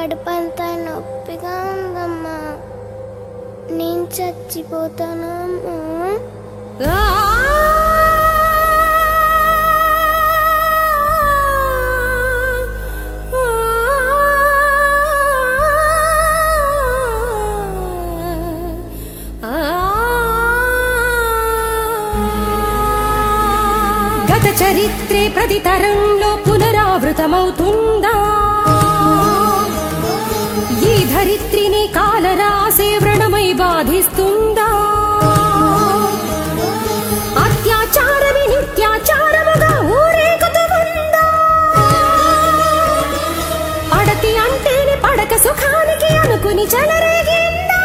కడుపంతా నొప్పిగా ఉందమ్మా. నేను చచ్చిపోతానమ్మా. గత చరిత్రే ప్రతి తరంలో పునరావృతమవుతుందా? ఈ ధరిత్రిని కాలరాసే వ్రణమై బాధిస్తుందా? అత్యాచారమి నిత్యాచారముగా ఊరేగుతూ ఉందా? పడతి అంటేనే పడక సుఖానికి అనుకుని చెలరేగిందా?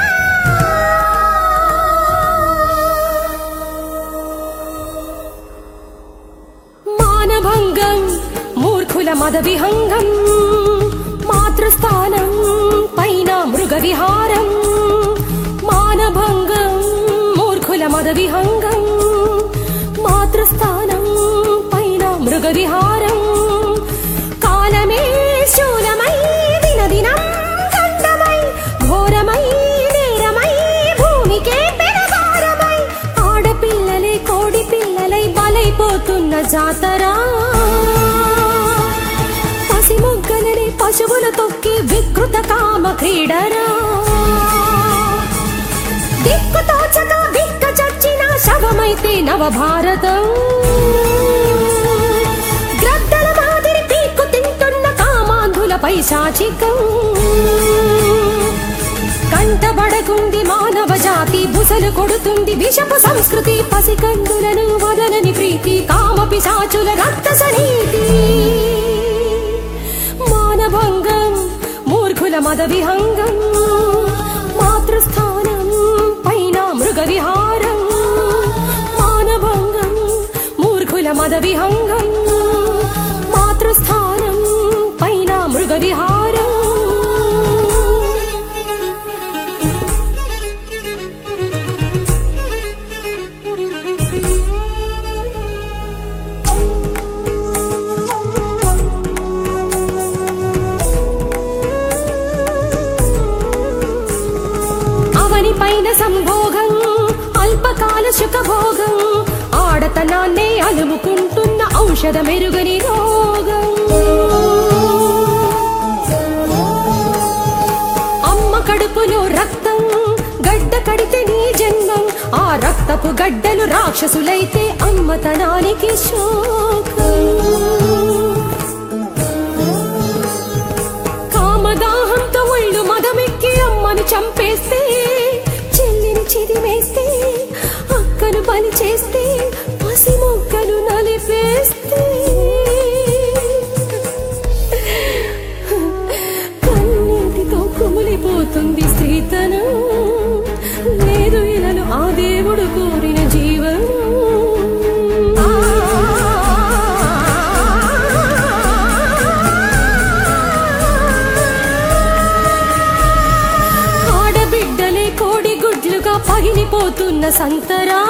మానభంగం మూర్ఖుల మద విహంగం, మాతృస్థానం పైన మృగ విహారం. మానభంగం మూర్ఖుల మద విహంగం, మాతృస్థానం పైన మృగ విహారం. కాలమే శూలమై దినదినం ఖండమై ఘోరమై నేరమై భూమికే పెనభారమై ఆడపిల్లలే కోడి పిల్లలై బలైపోతున్న జాతరా. పసిమొగ్గలని పశువుల తొక్కి వికృత కామ క్రీడరా. దిక్కు తోచక దిక్క చచ్చిన శవమైతే నవభారతం. గ్రద్దల మాదిరి పీక్కు తింటున్న కామాంధుల పైశాచికం. కంటబడకుంది మానవ జాతి, బుసలు కొడుతుంది విషపు సంస్కృతి. పసికందులను వదలని ప్రీతి, కామ పిశాచుల రక్తసనీతి. మానభంగం మూర్ఖుల మద విహంగం, మాతృస్థానం పైన మృగ విహారం. మానభంగం మూర్ఖుల మద విహంగం, మాతృస్థానం పైన మృగ విహారం. పైన సంభోగం అల్పకాల సుఖభోగం, ఆడతనాన్నే అలుముకుంటున్న ఔషధ మెరుగని రోగం. అమ్మ కడుపులో రక్తం గడ్డ కడితే నీ జన్మం. ఆ రక్తపు గడ్డలు రాక్షసులైతే అమ్మతనానికి శోకం. కామదాహంతో ఒళ్ళు మదమెక్కి అమ్మను చంపేస్తే, చెల్లిని చిదిమేస్తే, అక్కను బలి చేస్తే, పసి మొక్కను నలిపేస్తే, కన్నీటితో కుమిలిపోతుంది స్త్రీతనం. లేదు ఇలను ఆ దేవుడు కోరిన జీవనం. పగిలిపోతున్న సంతరా,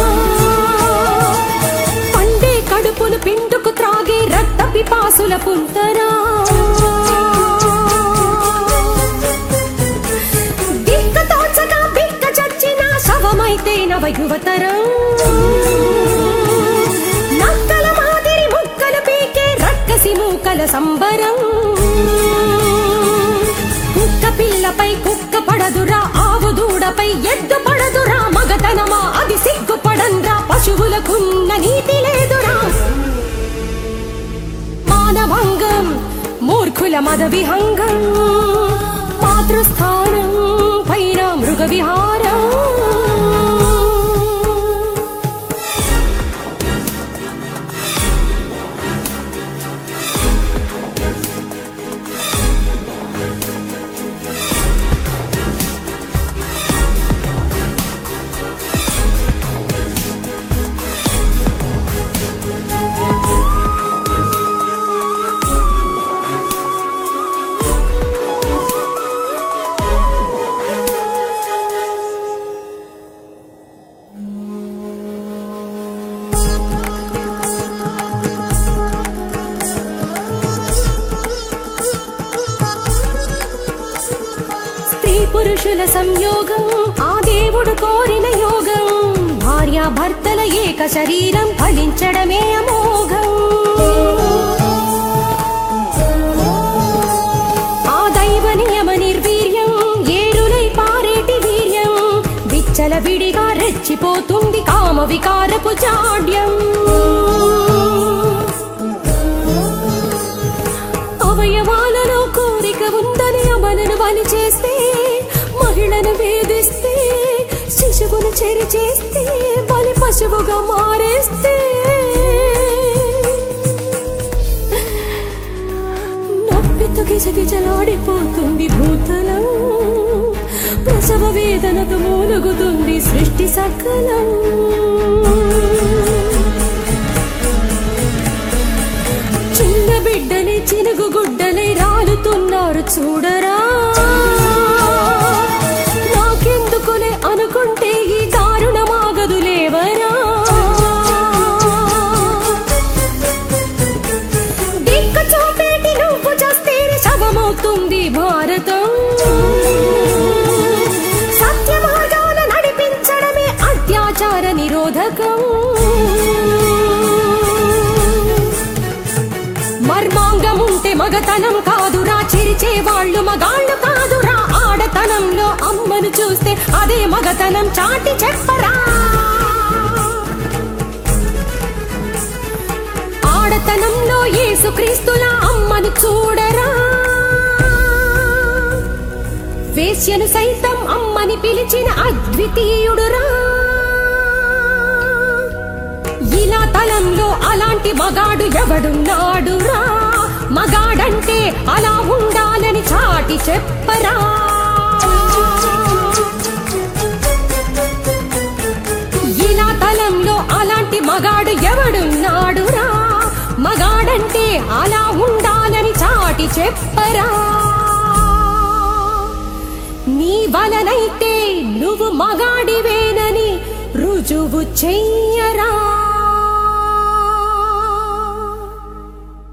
పండే కడుపును పిండుకు త్రాగే రక్త పిపాసుల పుంతరా. దిక్క తోచక బిక్క చచ్చిన శవమైతే నవ యువతరం. నక్కల మాదిరి ముక్కలు పీకే రక్కసి మూకల సంబరం. కుక్క పిల్లపై కుక్క పడదురా, ఆవు దూడపై ఎద్దు పడదురా. మగతనమా అది సిగ్గుపడంద్రా, పశువులకున్న నీతి లేదురా. మానభంగం మూర్ఖుల మద విహంగం, మాతృస్థానం పైన మృగ విహారం. పురుషుల సంయోగం ఆ దేవుడు కోరిన యోగం భార్యాభర్తల ఏక శరీరం ఫలించడమే అమోఘం ఆ దైవ నియమ నిర్వీర్యం ఏరులై పారేటి వీర్యం విచ్చల విడిగా రెచ్చిపోతుంది కామ వికారపు జాడ్యం అవయవాలలో కోరిక ఉందని అమలను బలి చేస్తే మహిళను వేధిస్తే శిశువును చెరి చేస్తే బలి పశువుగా మారేస్తే నొప్పితో గిజగిజలాడిపోతుంది భూతలం ప్రసవ వేదనతో మూలుగుతుంది సృష్టి సకలం చిన్న బిడ్డని చినుగు గుడ్డలై రాలుతున్నారు చూడరా నాకెందుకులే అనుకుంటే ఈ దారుణమాగదు లేవరా దిక్కు చూపేటి నువ్వు చేస్తే శవమవుతుంది భారతం సత్య మార్గాన నడిపించడమే అత్యాచార నిరోధకం మర్మాంగముంటే మగతనం కాదురా చిరిచే వాళ్ళు మగాళ్ళు కాదురా ఆడతనంలో అమ్మను చూస్తే అదే మగతనం చాటి చెప్పరా ఆడతనంలో యేసుక్రీస్తుల అమ్మను చూడరా వేశ్యను సైతం అమ్మని పిలిచిన అద్వితీయుడురా ఇలా తలంలో అలాంటి మగాడు ఎవడున్నాడురా మగాడంటే అలా ఉండాలని చాటి చెప్పరా ఇలా తలంలో అలాంటి మగాడు ఎవడున్నాడురా మగాడంటే అలా ఉండాలని చాటి చెప్పరా నీ వలనైతే నువ్వు మగాడివేనని రుజువు చెయ్యరా